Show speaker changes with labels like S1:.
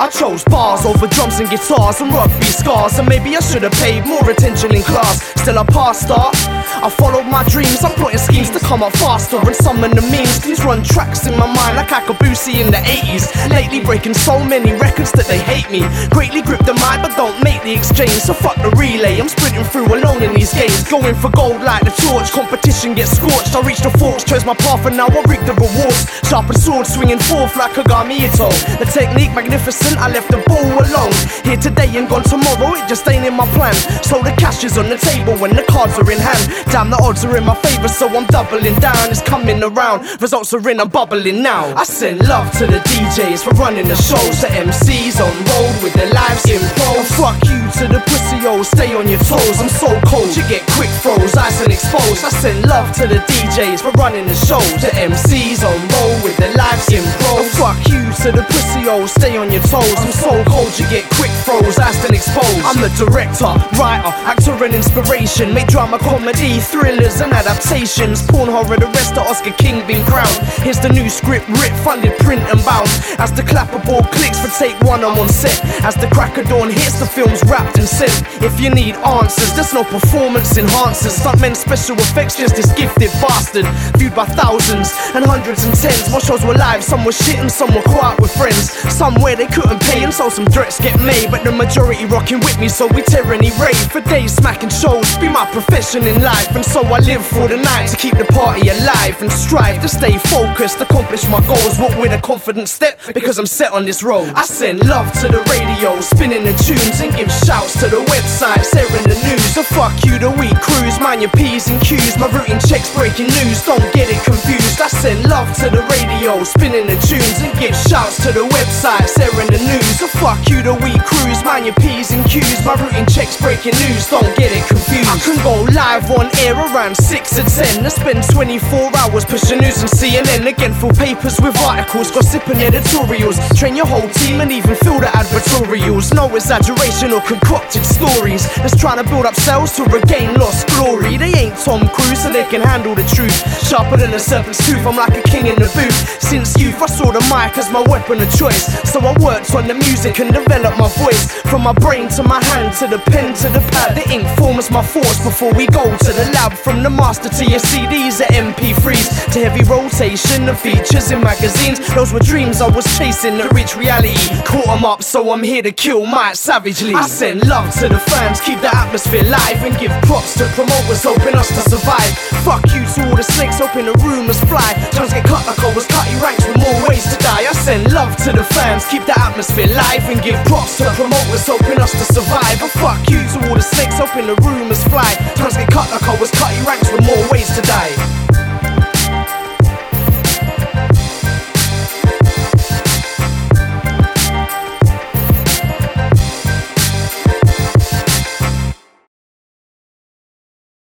S1: I chose bars over drums and guitars and rugby scars, and maybe I should have paid more attention in class. Still a past star, I followed my dreams. I'm plotting schemes to come up faster and summon the means. These run tracks in my mind like Akabusi in the 80s. Lately breaking so many records that they hate me. Greatly grip the mic but don't make the exchange, so fuck the relay. I'm sprinting through alone in these games, going for gold like the torch. Competition gets scorched, I reach the forks, chose my path and now I reap the rewards. Sharpened sword swinging forth like Kagami Ito. The technique magnificent, I left the ball alone. Here today and gone tomorrow, it just ain't in my plan. So the cash is on the table when the cards are in hand. Damn, the odds are in my favour, so I'm doubling down. It's coming around, results are in, I'm bubbling now. I send love to the DJs for running the shows, the MCs on road with their lives in pro. Fuck you to the pussy, oh, stay on your toes. I'm so cold, you get quick froze, ice and exposed. I send love to the DJs for running the shows, the MCs on road with their lives in pro. Fuck you to the pussy, oh, stay on your toes. I'm so cold, you get quick froze, ice and exposed. I'm the director, writer, actor and inspiration. Make drama, comedy, thrillers and adaptations. Porn horror, the rest of Oscar King been crowned. Here's the new script, writ, funded, print and bound. As the clapperboard clicks for take one, I'm on set. As the crack of dawn hits, the film's wrapped and sent. If you need answers, there's no performance enhancers. Stuntmen, special effects, just this gifted bastard. Viewed by thousands and hundreds and tens. More shows were live, some were shit and some were quiet with friends. Somewhere they couldn't pay and so some threats get made. But the majority rocking with me, so we tyranny rave. For days smacking shows, be my profession in life. And so I live for the night to keep the party alive and strive to stay focused, accomplish my goals. Walk with a confident step because I'm set on this road. I send love to the radio, spinning the tunes and give shouts to the websites, airing the news. So fuck you, the weak crews, mind your P's and Q's. My routine checks breaking news, don't get it confused. I send love to the radio, spinning the tunes and give shouts to the websites, airing the news. So fuck you, the weak crews, mind your P's and Q's. My routine checks breaking news, don't get it confused. I can go live on air around 6 or 10. I spend 24 hours pushing news and CNN. Again, full papers with articles, gossip and editorials. Train your whole team and even fill the advertorials. No exaggeration or concocted stories. That's trying to build up sales to regain lost glory. They ain't Tom Cruise, so they can handle the truth. Sharper than a serpent's tooth, I'm like a king in the booth. Since youth, I saw the mic as my weapon of choice. So I worked on the music and developed my voice. From my brain to my hand, to the pen to the pad. The ink forms my force before we go to the lab. From the master to your CDs at MP3s, to heavy rotation of features in magazines. Those were dreams I was chasing to reach reality. Caught 'em up, so I'm here to kill Mike savagely. I send love to the fans, keep the atmosphere live, and give props to promoters hoping us to survive. Fuck you to all the snakes hoping the rumours fly. Tongues get cut like I was cutting ranks with more ways to die. I send love to the fans, keep the atmosphere live, and give props to promoters hoping us to survive. And fuck you to all the snakes hoping the rumours fly. Tongues get cut like I was cutting ranks with more ways to die.